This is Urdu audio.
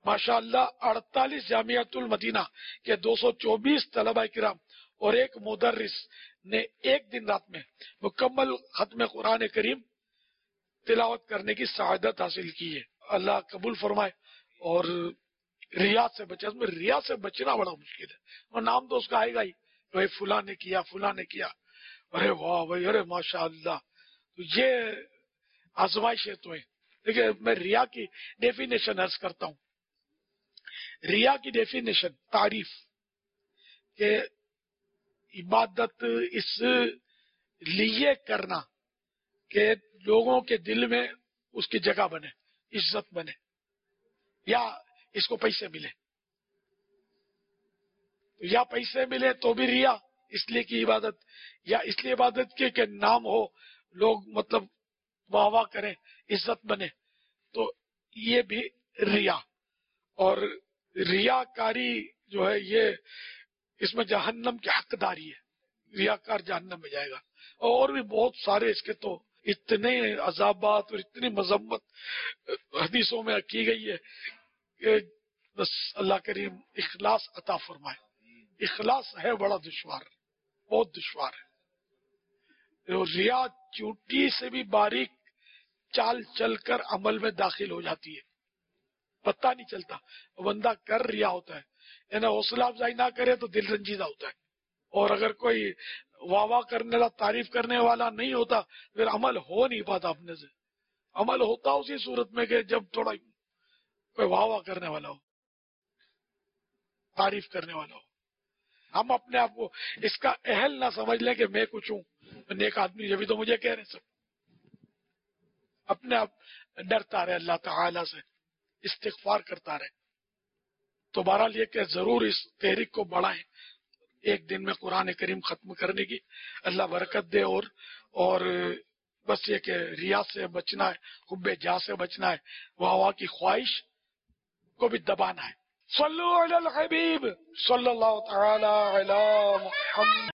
ماشاءاللہ 48 جامعۃ المدینہ کے 224 طلبہ کرام اور ایک مدرس نے ایک دن رات میں مکمل ختم قرآن کریم تلاوت کرنے کی سعادت حاصل کی ہے. اللہ قبول فرمائے. اور ریا سے بچے، اس میں ریا سے بچنا بڑا مشکل ہے، اور نام تو اس کا آئے گا ہی، بھائی فلاں نے کیا، فلاں نے کیا، ارے واہ بھائی، ارے ماشاء اللہ. تو یہ آزمائشیں تو ہیں. دیکھیے میں ریا کی ڈیفینیشن عرض کرتا ہوں. ریا کی ڈیفینیشن، تعریف کہ عبادت اس لیے کرنا کہ لوگوں کے دل میں اس کی جگہ بنے، عزت بنے، یا اس کو پیسے ملے، یا پیسے ملے تو بھی ریا اس لیے کی عبادت، یا اس لیے عبادت کی کہ نام ہو، لوگ مطلب واہ واہ کریں، عزت بنے، تو یہ بھی ریا. اور ریاکاری جو ہے یہ اس میں جہنم کی حقداری ہے، ریاکار جہنم میں جائے گا. اور بھی بہت سارے اس کے تو اتنے عذابات اور اتنی مذمت حدیثوں میں کی گئی ہے کہ بس اللہ کریم اخلاص عطا فرمائے. اخلاص ہے بڑا دشوار، بہت دشوار ہے. ریا چوٹی سے بھی باریک چال چل کر عمل میں داخل ہو جاتی ہے، پتہ نہیں چلتا. بندہ کر ریا ہوتا ہے، یعنی حوصلہ افزائی نہ کرے تو دل رنجیدہ ہوتا ہے. اور اگر کوئی واہ واہ کرنے والا، تعریف کرنے والا نہیں ہوتا، پھر عمل ہو نہیں پاتا اپنے سے. عمل ہوتا اسی صورت میں کہ جب تھوڑا کوئی واہ واہ کرنے والا ہو، تعریف کرنے والا ہو. ہم اپنے آپ کو اس کا اہل نہ سمجھ لیں کہ میں کچھ ہوں، میں نیک آدمی، یہ بھی تو مجھے کہہ رہے سب. اپنے آپ ڈرتا رہے اللہ تعالی سے، استغفار کرتا رہے. تو بہرحال یہ کہ ضرور اس تحریک کو بڑھائیں، ایک دن میں قرآن کریم ختم کرنے کی اللہ برکت دے. اور بس یہ کہ ریا سے بچنا ہے، حب جاہ سے بچنا ہے، واہ واہ کی خواہش کو بھی دبانا ہے. صلو علی الحبیب صلی اللہ تعالی علی محمد.